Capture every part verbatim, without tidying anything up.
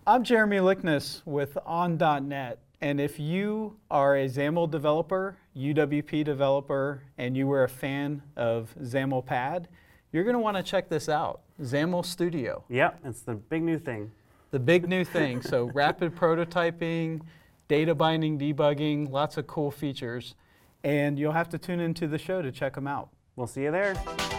I'm Jeremy Lickness with On dot net, and if you are a XAML developer, U W P developer, and you were a fan of XAML Pad, you're going to want to check this out, XAML Studio. Yep, it's the big new thing. The big new thing, so rapid prototyping, data binding, debugging, lots of cool features, and you'll have to tune into the show to check them out. We'll see you there.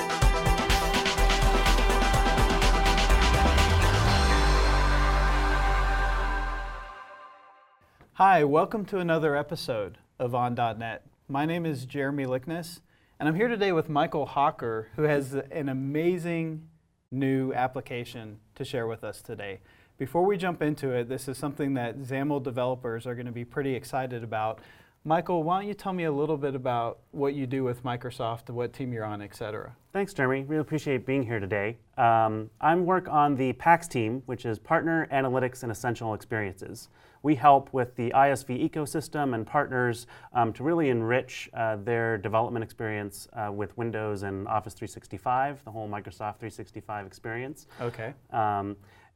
Hi, welcome to another episode of On dot net. My name is Jeremy Lickness, and I'm here today with Michael Hawker, who has an amazing new application to share with us today. Before we jump into it, this is something that XAML developers are going to be pretty excited about. Michael, why don't you tell me a little bit about what you do with Microsoft, what team you're on, et cetera? Thanks, Jeremy. Really appreciate being here today. Um, I work on the PAX team, which is Partner Analytics and Essential Experiences. We help with the I S V ecosystem and partners um, to really enrich uh, their development experience uh, with Windows and Office three sixty-five, the whole Microsoft three sixty-five experience. Okay. Um,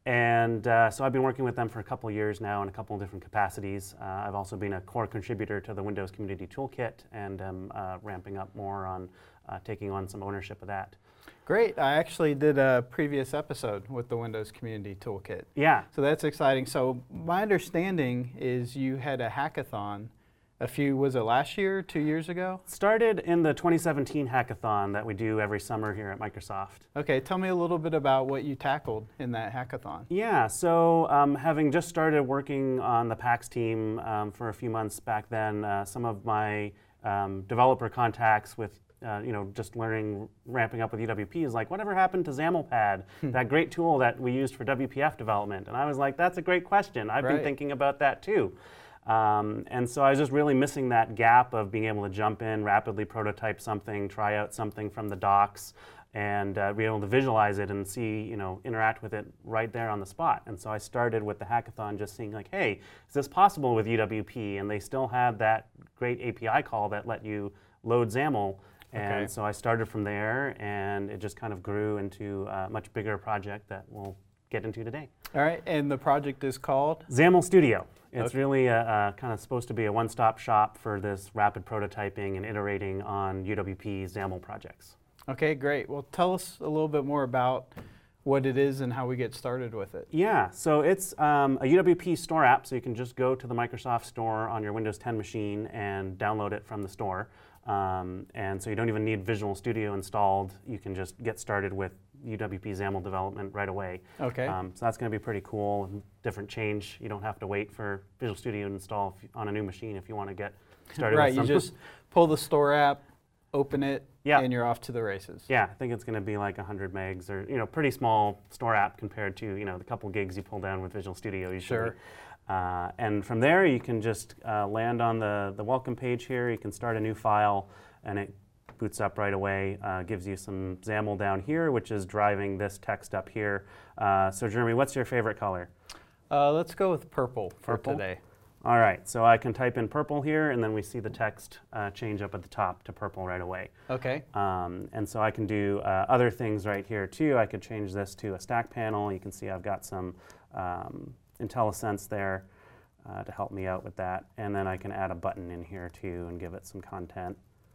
And uh, so I've been working with them for a couple of years now in a couple of different capacities. Uh, I've also been a core contributor to the Windows Community Toolkit and am uh, ramping up more on uh, taking on some ownership of that. Great. I actually did a previous episode with the Windows Community Toolkit. Yeah. So that's exciting. So my understanding is you had a hackathon a few, was it last year, two years ago? Started in the twenty seventeen hackathon that we do every summer here at Microsoft. Okay, tell me a little bit about what you tackled in that hackathon. Yeah, so um, having just started working on the PAX team um, for a few months back then, uh, some of my um, developer contacts with Uh, you know, just learning, ramping up with U W P is like, whatever happened to XAML Pad, that great tool that we used for W P F development? And I was like, that's a great question. I've Right. been thinking about that too. Um, and so I was just really missing that gap of being able to jump in, rapidly prototype something, try out something from the docs, and uh, be able to visualize it and see, you know, interact with it right there on the spot. And so I started with the hackathon just seeing like, hey, is this possible with U W P? And they still had that great A P I call that let you load XAML. And Okay. so I started from there, and it just kind of grew into a much bigger project that we'll get into today. All right, and the project is called? XAML Studio. It's Okay. really a, a kind of supposed to be a one-stop shop for this rapid prototyping and iterating on U W P XAML projects. Okay, great. Well, tell us a little bit more about what it is and how we get started with it. Yeah, so it's um, a U W P store app, so you can just go to the Microsoft Store on your Windows ten machine and download it from the store. Um, and so you don't even need Visual Studio installed. You can just get started with U W P XAML development right away. Okay. Um, so that's going to be pretty cool. Different change. You don't have to wait for Visual Studio to install if, on a new machine if you want to get started. Right, with you some. just pull the store app, open it, Yeah. and you're off to the races. Yeah, I think it's going to be like one hundred megs or, you know, pretty small store app compared to, you know, the couple gigs you pull down with Visual Studio usually. Sure. Uh, and from there, you can just uh, land on the, the welcome page here. You can start a new file, and it boots up right away. Uh, gives you some XAML down here, which is driving this text up here. Uh, so, Jeremy, what's your favorite color? Uh, let's go with purple for Purple? today. All right, so I can type in purple here, and then we see the text uh, change up at the top to purple right away. Okay. Um, and so I can do uh, other things right here too. I could change this to a stack panel. You can see I've got some um, IntelliSense there uh, to help me out with that. And then I can add a button in here too and give it some content.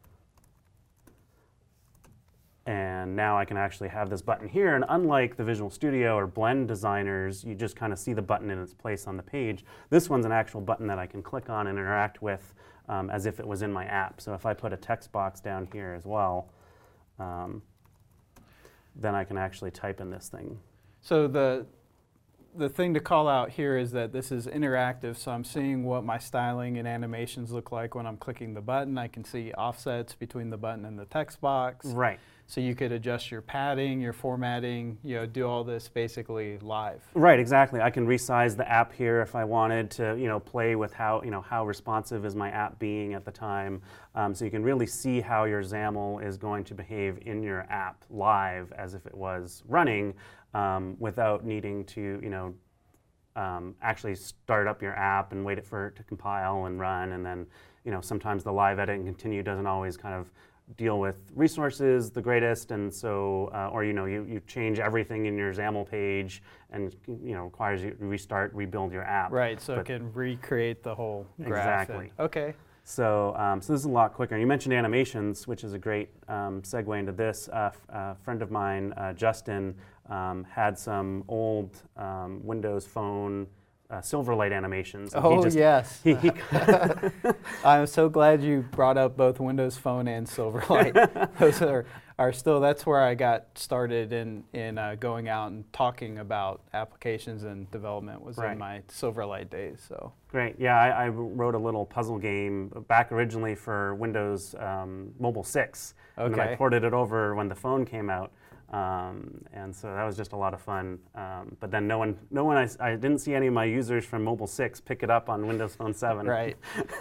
And now I can actually have this button here, and unlike the Visual Studio or Blend designers, you just kind of see the button in its place on the page. This one's an actual button that I can click on and interact with um, as if it was in my app. So if I put a text box down here as well, um, then I can actually type in this thing. So the the thing to call out here is that this is interactive, so I'm seeing what my styling and animations look like when I'm clicking the button. I can see offsets between the button and the text box. Right. So you could adjust your padding, your formatting, you know, do all this basically live. Right, exactly. I can resize the app here if I wanted to, you know, play with how, you know, how responsive is my app being at the time. Um, so you can really see how your XAML is going to behave in your app live as if it was running um, without needing to, you know, um, actually start up your app and wait it for it to compile and run. And then, you know, sometimes the live edit and continue doesn't always kind of deal with resources the greatest, and so, uh, or you know, you, you change everything in your XAML page, and you know, requires you to restart, rebuild your app. Right, so but it can recreate the whole graph. Exactly. And, okay. So, um, so this is a lot quicker. You mentioned animations, which is a great um, segue into this. Uh, f- a friend of mine, uh, Justin, um, had some old um, Windows Phone uh, Silverlight animations. and Oh, he just, yes. He, he I'm so glad you brought up both Windows Phone and Silverlight. Those are, are still, that's where I got started in, in uh, going out and talking about applications and development was Right. in my Silverlight days. So Great. Yeah, I, I wrote a little puzzle game back originally for Windows um, Mobile six. And then I Okay. ported it over when the phone came out. Um, and so that was just a lot of fun. Um, but then no one, no one, I, s- I didn't see any of my users from Mobile six pick it up on Windows Phone seven. Right.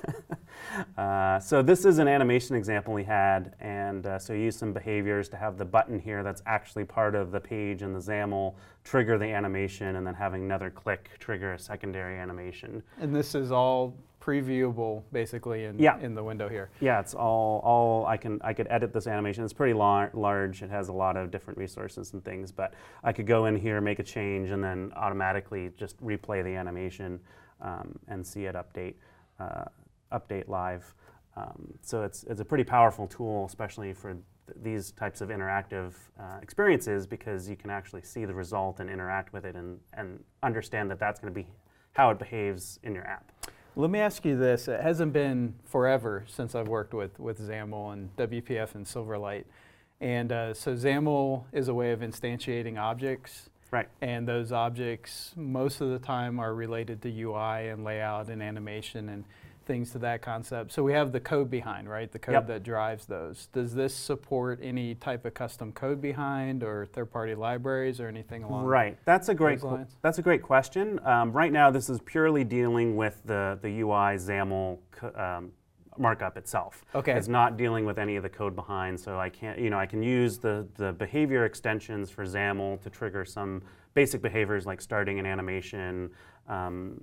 uh, so this is an animation example we had, and uh, so you use some behaviors to have the button here that's actually part of the page in the XAML trigger the animation, and then having another click trigger a secondary animation. And this is all previewable basically in, Yeah. in the window here. Yeah, it's all, all I can I could edit this animation. It's pretty lar- large. It has a lot of different resources and things, but I could go in here, make a change, and then automatically just replay the animation um, and see it update uh, update live. Um, so it's it's a pretty powerful tool, especially for th- these types of interactive uh, experiences, because you can actually see the result and interact with it and, and understand that that's going to be how it behaves in your app. Let me ask you this. It hasn't been forever since I've worked with, with XAML and W P F and Silverlight. And uh, so XAML is a way of instantiating objects. Right. And those objects most of the time are related to U I and layout and animation and things to that concept. So we have the code behind, right? The code Yep. that drives those. Does this support any type of custom code behind or third-party libraries or anything along Right. That's a great. those qu- lines? that's a great question. Um, right now, this is purely dealing with the the U I XAML co- um, markup itself. Okay. It's not dealing with any of the code behind. So I can't. You know, I can use the the behavior extensions for XAML to trigger some basic behaviors like starting an animation. Um,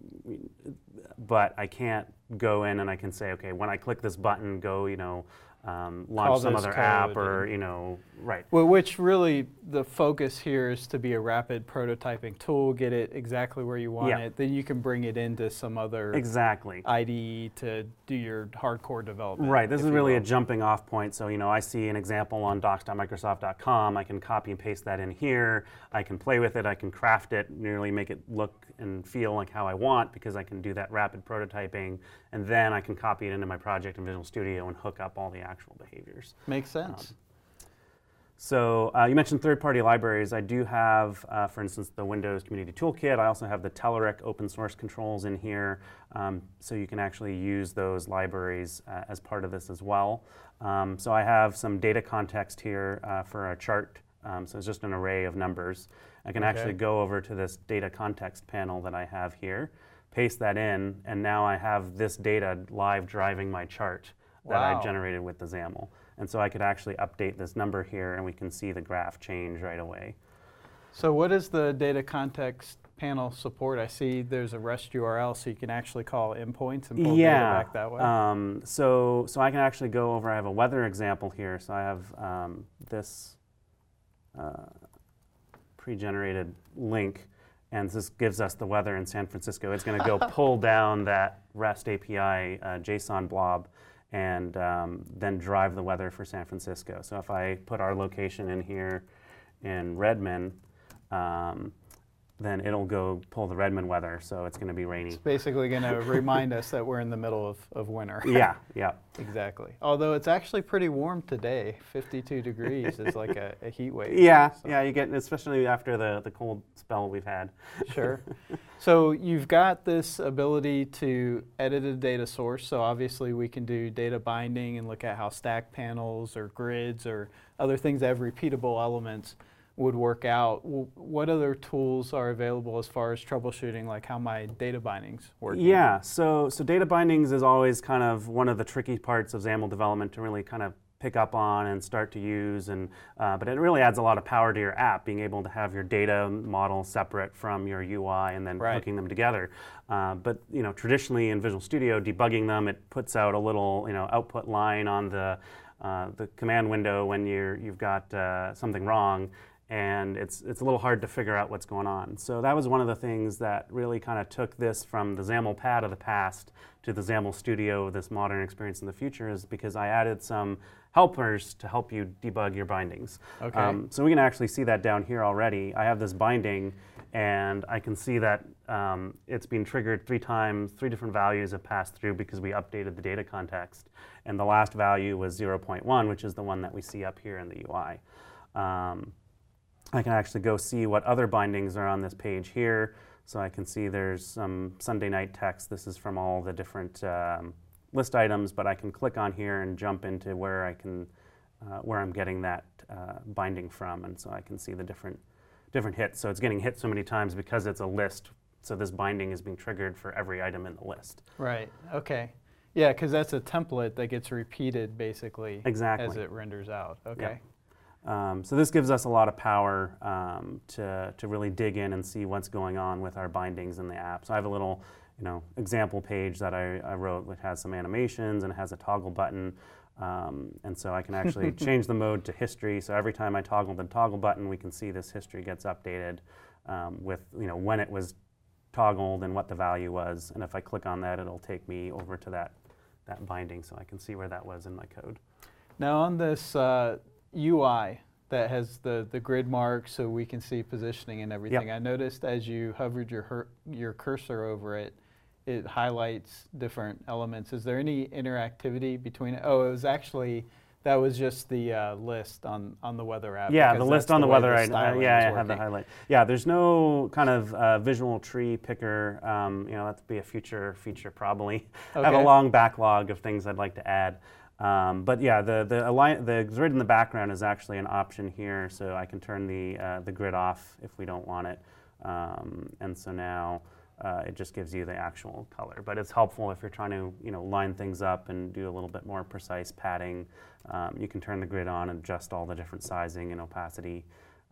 but I can't go in and I can say, okay, when I click this button, go, you know, um, Call launch some this other app, code or and- you know, right. Well, which really the focus here is to be a rapid prototyping tool, get it exactly where you want Yeah. it, then you can bring it into some other Exactly. I D E to do your hardcore development. Right, this if is you really a will. jumping off point. So, you know, I see an example on docs dot microsoft dot com. I can copy and paste that in here. I can play with it. I can craft it, nearly make it look and feel like how I want, because I can do that rapid prototyping. And then I can copy it into my project in Visual Studio and hook up all the actual behaviors. Makes sense. So uh, you mentioned third-party libraries. I do have, uh, for instance, the Windows Community Toolkit. I also have the Telerik open source controls in here, um, so you can actually use those libraries uh, as part of this as well. Um, so I have some data context here uh, for a chart. Um, so it's just an array of numbers. I can Okay. actually go over to this data context panel that I have here, paste that in, and now I have this data live driving my chart that Wow. I generated with the XAML. And so I could actually update this number here, and we can see the graph change right away. So what does the data context panel support? I see there's a REST U R L, so you can actually call endpoints and pull data yeah. back that way. Um, so, so I can actually go over, I have a weather example here. So I have um, this uh, pre-generated link, and this gives us the weather in San Francisco. It's going to go pull down that REST A P I uh, JSON blob and um, then drive the weather for San Francisco. So if I put our location in here in Redmond, um, then it'll go pull the Redmond weather, so it's going to be rainy. It's basically going to remind us that we're in the middle of, of winter. Yeah, yeah. Exactly. Although it's actually pretty warm today. fifty-two degrees is like a, a heat wave. Yeah, So- yeah, you get, especially after the, the cold spell we've had. Sure. So you've got this ability to edit a data source. So obviously we can do data binding and look at how stack panels or grids or other things that have repeatable elements would work out. W- What other tools are available as far as troubleshooting, like how my data bindings work? Yeah, so so data bindings is always kind of one of the tricky parts of XAML development to really kind of pick up on and start to use, and uh, but it really adds a lot of power to your app, being able to have your data model separate from your U I and then Right. hooking them together. Uh, but you know, traditionally in Visual Studio, debugging them, it puts out a little you know output line on the uh, the command window when you're, you've got uh, something wrong, and it's, it's a little hard to figure out what's going on. So that was one of the things that really kind of took this from the XAML pad of the past to the XAML Studio, this modern experience in the future, is because I added some helpers to help you debug your bindings. Okay. Um, so we can actually see that down here already. I have this binding, and I can see that um, it's been triggered three times, three different values have passed through because we updated the data context. And the last value was zero point one, which is the one that we see up here in the U I. Um, I can actually go see what other bindings are on this page here. So I can see there's some Sunday night text. This is from all the different um, list items, but I can click on here and jump into where I can, uh, where I'm getting that uh, binding from, and so I can see the different, different hits. So it's getting hit so many times because it's a list. So this binding is being triggered for every item in the list. Right. Okay. Yeah, because that's a template that gets repeated basically Exactly. as it renders out. Okay. Yeah. Um, so this gives us a lot of power um, to, to really dig in and see what's going on with our bindings in the app. So I have a little you know, example page that I, I wrote which has some animations and it has a toggle button. Um, and so I can actually change the mode to history. So every time I toggle the toggle button, we can see this history gets updated um, with you know, when it was toggled and what the value was. And if I click on that, it'll take me over to that, that binding so I can see where that was in my code. Now on this uh, U I that has the, the grid marks so we can see positioning and everything, Yep. I noticed as you hovered your, her your cursor over it, it highlights different elements. Is there any interactivity between it? Oh, it was actually, that was just the uh, list on, on the weather app. Yeah, the list on the, the weather. the I, uh, yeah, I have the highlight. Yeah, there's no kind of uh, visual tree picker. Um, you know, that'd be a future feature probably. Okay. I have a long backlog of things I'd like to add. Um, but yeah, the the, align the grid in the background is actually an option here, so I can turn the uh, the grid off if we don't want it. Um, and so now. Uh, it just gives you the actual color, but it's helpful if you're trying to, you know, line things up and do a little bit more precise padding. Um, you can turn the grid on and adjust all the different sizing and opacity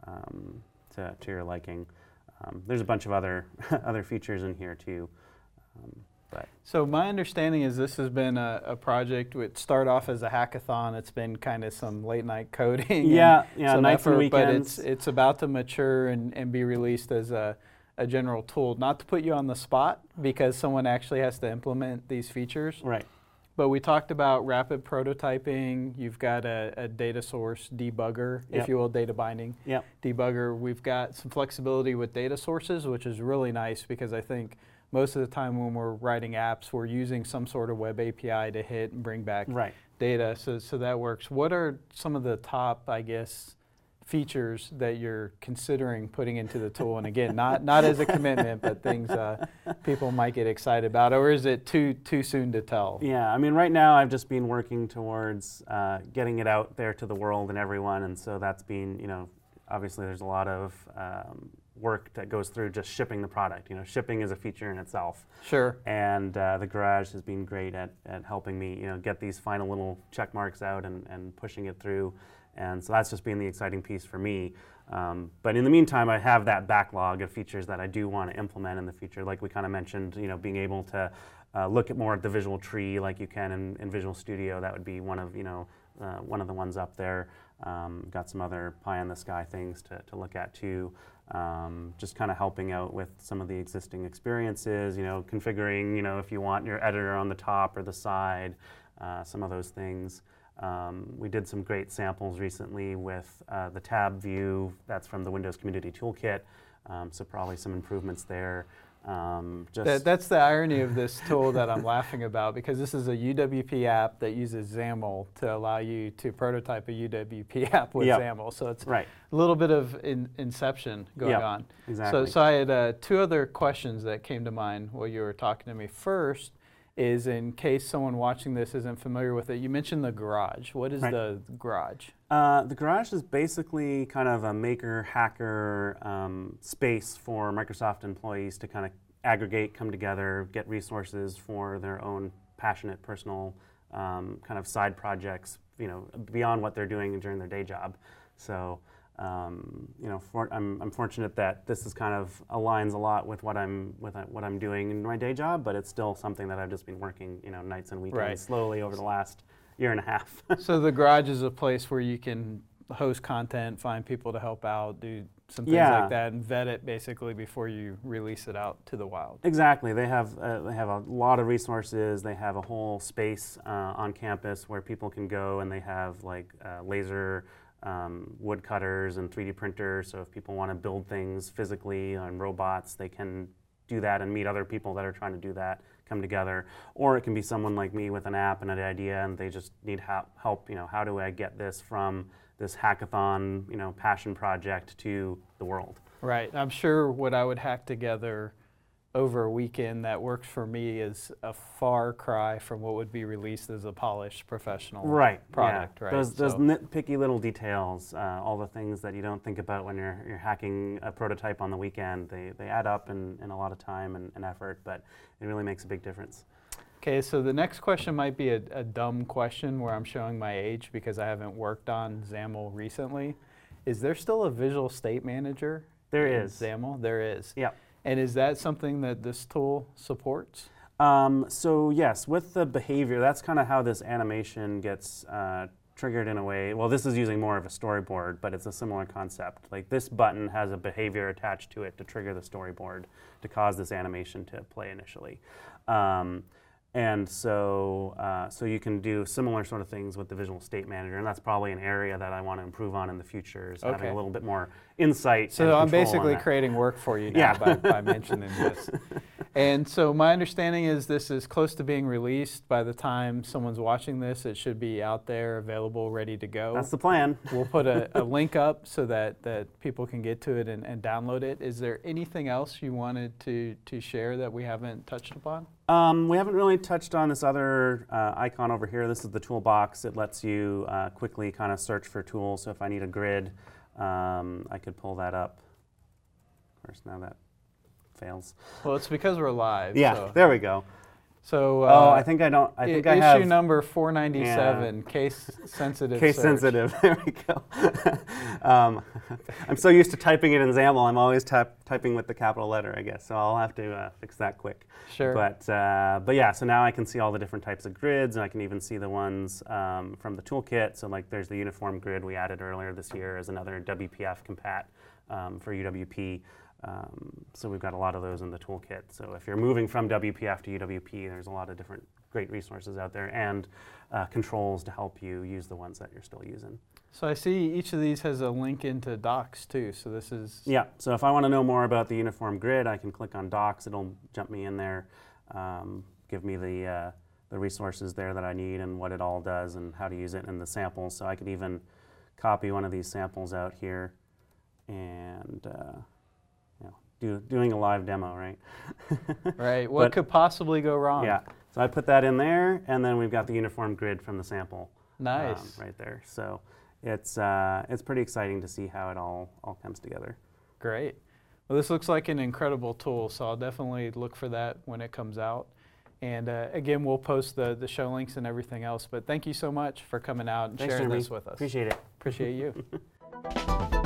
um, to, to your liking. Um, there's a bunch of other other features in here too. Um, but so my understanding is this has been a, a project which started off as a hackathon. It's been kind of some late night coding. Yeah, yeah, some nights effort, and weekends. But it's it's about to mature and, and be released as a a general tool, not to put you on the spot because someone actually has to implement these features. Right. But we talked about rapid prototyping. You've got a, a data source debugger, Yep. if you will, data binding Yep. debugger. We've got some flexibility with data sources, which is really nice because I think most of the time when we're writing apps, we're using some sort of web A P I to hit and bring back Right. data. So, so that works. What are some of the top, I guess, features that you're considering putting into the tool? And again, not not as a commitment, but things uh, people might get excited about, or is it too too soon to tell? Yeah, I mean, right now I've just been working towards uh, getting it out there to the world and everyone, and so that's been, you know, obviously there's a lot of um, work that goes through just shipping the product. You know, shipping is a feature in itself. Sure. And uh, the garage has been great at, at helping me, you know, get these final little check marks out and, and pushing it through. And so that's just been the exciting piece for me. Um, but in the meantime, I have that backlog of features that I do want to implement in the future. Like we kind of mentioned, you know, being able to uh, look at more at the visual tree like you can in, in Visual Studio. That would be one of, you know, uh, one of the ones up there. Um, got some other pie in the sky things to, to look at too. Um, just kind of helping out with some of the existing experiences, you know, configuring, you know, if you want your editor on the top or the side, uh, some of those things. Um, we did some great samples recently with uh, the tab view. That's from the Windows Community Toolkit, um, so probably some improvements there. Um, just That, that's the irony of this tool that I'm laughing about, because this is a U W P app that uses XAML to allow you to prototype a U W P app with Yep. XAML. So it's right. a little bit of in, inception going Yep, on. exactly. So, so I had uh, two other questions that came to mind while you were talking to me. First is, in case someone watching this isn't familiar with it, you mentioned the garage. What is Right. the garage? Uh, the garage is basically kind of a maker hacker um, space for Microsoft employees to kind of aggregate, come together, get resources for their own passionate personal um, kind of side projects, you know, beyond what they're doing during their day job. So, um, you know, for, I'm, I'm fortunate that this is kind of aligns a lot with what I'm with uh, what I'm doing in my day job, but it's still something that I've just been working, you know, nights and weekends Right. slowly over the last year and a half. So the garage is a place where you can host content, find people to help out, do some things Yeah. like that, and vet it basically before you release it out to the wild. Exactly. They have uh, they have a lot of resources. They have a whole space uh, on campus where people can go, and they have like uh, laser um, woodcutters and three D printers. So if people want to build things physically on robots, they can do that and meet other people that are trying to do that, come together. Or it can be someone like me with an app and an idea, and they just need help. help you know, how do I get this from this hackathon, you know, passion project to the world? Right. I'm sure what I would hack together over a weekend that works for me is a far cry from what would be released as a polished professional Right. product. Yeah. Right. Those, those So- nitpicky little details, uh, all the things that you don't think about when you're, you're hacking a prototype on the weekend, they, they add up in, in a lot of time and, and effort, but it really makes a big difference. Okay, so the next question might be a, a dumb question where I'm showing my age because I haven't worked on XAML recently. Is there still a visual state manager? There in is. XAML? There is. Yep. And is that something that this tool supports? Um, so yes, with the behavior, that's kind of how this animation gets uh, triggered in a way. Well, this is using more of a storyboard, but it's a similar concept. Like this button has a behavior attached to it to trigger the storyboard to cause this animation to play initially. Um, And so, uh, so you can do similar sort of things with the Visual State Manager, and that's probably an area that I want to improve on in the future, is having Okay. a little bit more insight. So and I'm control on basically that. creating work for you now Yeah. by, by mentioning this. And so my understanding is this is close to being released. By the time someone's watching this, it should be out there, available, ready to go. That's the plan. We'll put a, a link up so that, that people can get to it and, and download it. Is there anything else you wanted to, to share that we haven't touched upon? Um, we haven't really touched on this other uh, icon over here. This is the toolbox. It lets you uh, quickly kind of search for tools. So if I need a grid, um, I could pull that up. Of course, now that fails. Well, it's because we're live. Yeah, So, there we go. so uh, oh, I think I don't. I think I issue have number four ninety-seven, case sensitive. case search. sensitive. There we go. um, I'm so used to typing it in XAML. I'm always typ typing with the capital letter, I guess. So I'll have to uh, fix that quick. Sure. But uh, but yeah. So now I can see all the different types of grids, and I can even see the ones um, from the toolkit. So like, there's the uniform grid we added earlier this year as another W P F compat um, for U W P. Um, so we've got a lot of those in the toolkit. So if you're moving from W P F to U W P, there's a lot of different great resources out there and uh, controls to help you use the ones that you're still using. So I see each of these has a link into docs too. So this is Yeah, so if I want to know more about the uniform grid, I can click on docs. It'll jump me in there, um, give me the, uh, the resources there that I need and what it all does and how to use it in the samples. So I could even copy one of these samples out here and uh, Do, doing a live demo, right? right. What But- could possibly go wrong? Yeah. So I put that in there, and then we've got the uniform grid from the sample Nice. um, right there. So it's uh, it's pretty exciting to see how it all all comes together. Great. Well, this looks like an incredible tool, so I'll definitely look for that when it comes out. And uh, again, we'll post the, the show links and everything else. But thank you so much for coming out and Thanks, sharing Jeremy. this with us. Appreciate it. Appreciate you.